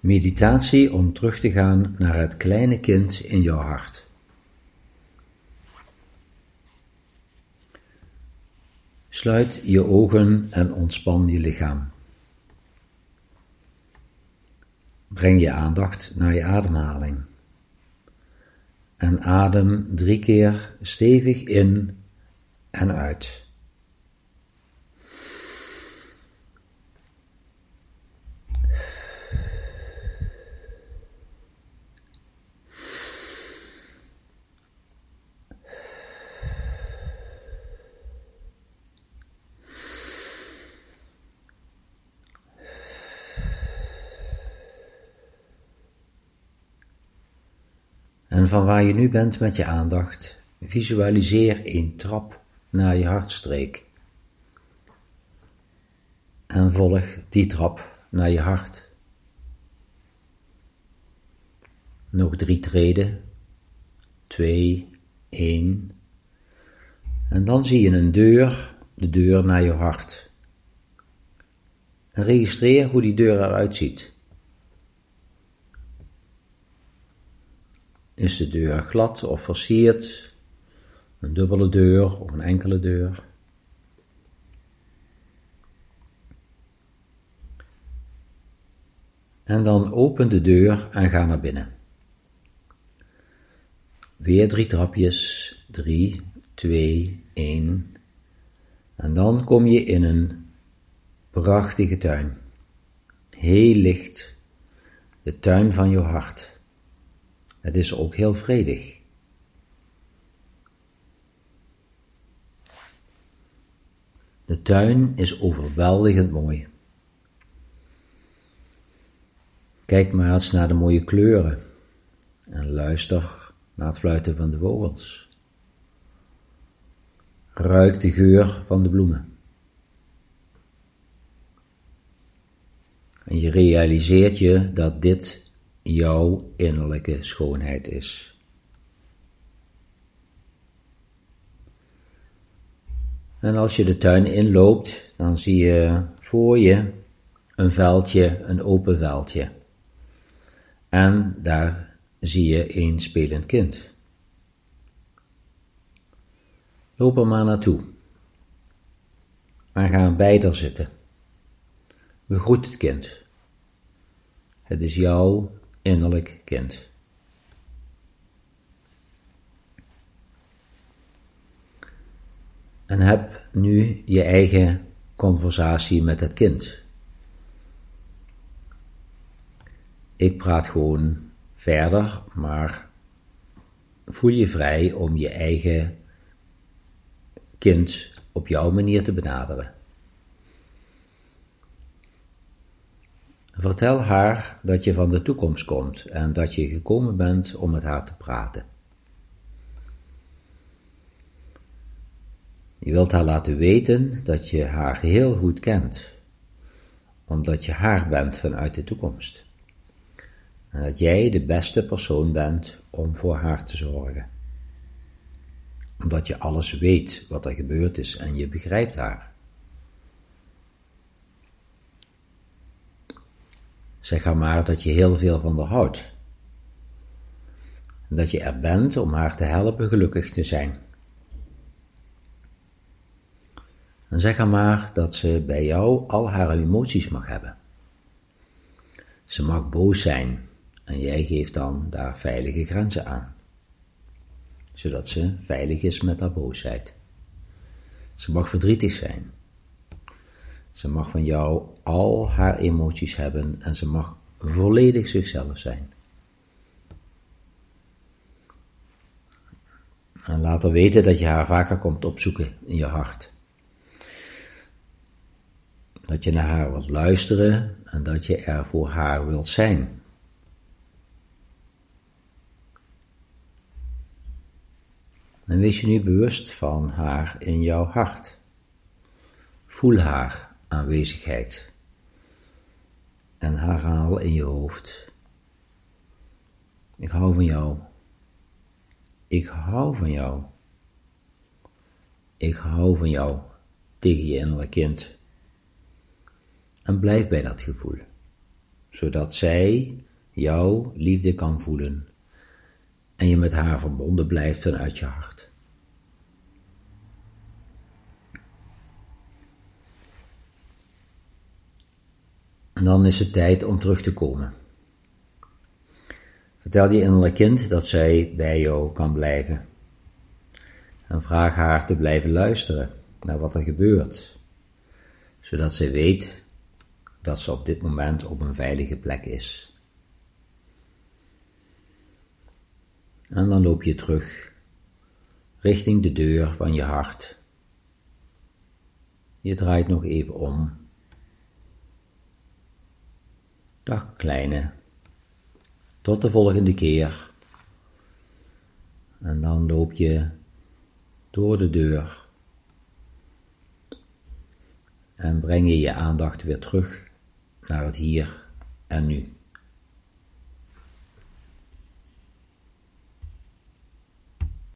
Meditatie om terug te gaan naar het kleine kind in jouw hart. Sluit je ogen en ontspan je lichaam. Breng je aandacht naar je ademhaling. En adem 3 keer stevig in en uit. En van waar je nu bent met je aandacht, visualiseer een trap naar je hartstreek. En volg die trap naar je hart. Nog 3 treden, 2, 1. En dan zie je een deur, de deur naar je hart. En registreer hoe die deur eruit ziet. Is de deur glad of versierd? Een dubbele deur of een enkele deur? En dan open de deur en ga naar binnen. Weer 3 trapjes, 3, 2, 1. En dan kom je in een prachtige tuin. Heel licht, de tuin van je hart. Het is ook heel vredig. De tuin is overweldigend mooi. Kijk maar eens naar de mooie kleuren en luister naar het fluiten van de vogels. Ruik de geur van de bloemen. En je realiseert je dat dit jouw innerlijke schoonheid is. En als je de tuin inloopt, dan zie je voor je een veldje, een open veldje. En daar zie je een spelend kind. Loop er maar naartoe. En ga bij haar zitten. Begroet het kind. Het is jouw innerlijk kind. En heb nu je eigen conversatie met het kind. Ik praat gewoon verder, maar voel je vrij om je eigen kind op jouw manier te benaderen. Vertel haar dat je van de toekomst komt en dat je gekomen bent om met haar te praten. Je wilt haar laten weten dat je haar heel goed kent, omdat je haar bent vanuit de toekomst. En dat jij de beste persoon bent om voor haar te zorgen. Omdat je alles weet wat er gebeurd is en je begrijpt haar. Zeg haar maar dat je heel veel van haar houdt. En dat je er bent om haar te helpen gelukkig te zijn. En zeg haar maar dat ze bij jou al haar emoties mag hebben. Ze mag boos zijn en jij geeft dan daar veilige grenzen aan. Zodat ze veilig is met haar boosheid. Ze mag verdrietig zijn. Ze mag van jou al haar emoties hebben en ze mag volledig zichzelf zijn. En laat haar weten dat je haar vaker komt opzoeken in je hart. Dat je naar haar wilt luisteren en dat je er voor haar wilt zijn. En wees je nu bewust van haar in jouw hart. Voel haar aanwezigheid. En herhaal in je hoofd. Ik hou van jou. Ik hou van jou. Ik hou van jou tegen je innerlijk kind. En blijf bij dat gevoel. zodat zij jouw liefde kan voelen en je met haar verbonden blijft vanuit je hart. En dan is het tijd om terug te komen. Vertel je innerlijk kind dat zij bij jou kan blijven. En vraag haar te blijven luisteren naar wat er gebeurt, zodat zij weet dat ze op dit moment op een veilige plek is. En dan loop je terug richting de deur van je hart. Je draait nog even om. Dag kleine, tot de volgende keer. En dan loop je door de deur en breng je je aandacht weer terug naar het hier en nu.